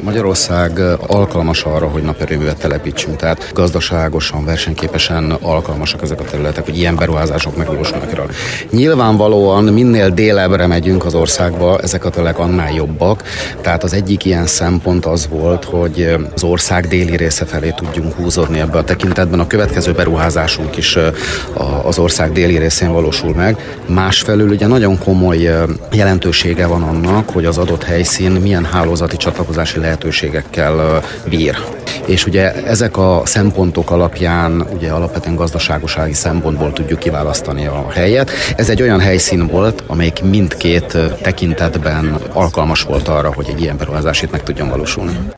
Magyarország alkalmas arra, hogy naperőművet telepítsünk, tehát gazdaságosan, versenyképesen alkalmasak ezek a területek, hogy ilyen beruházások megvalósulnak. Nyilvánvalóan minél délebbre megyünk az országba, ezek a területek annál jobbak, tehát az egyik ilyen szempont az volt, hogy az ország déli része felé tudjunk húzódni ebbe a tekintetben. A következő beruházásunk is az ország déli részén valósul meg. Másfelől ugye nagyon komoly jelentősége van annak, hogy az adott helyszín milyen hálózati csatlakozási lehetőségekkel bír. És ugye ezek a szempontok alapján ugye alapvetően gazdaságosági szempontból tudjuk kiválasztani a helyet. Ez egy olyan helyszín volt, amelyik mindkét tekintetben alkalmas volt arra, hogy egy ilyen beruházás itt meg tudjon valósulni.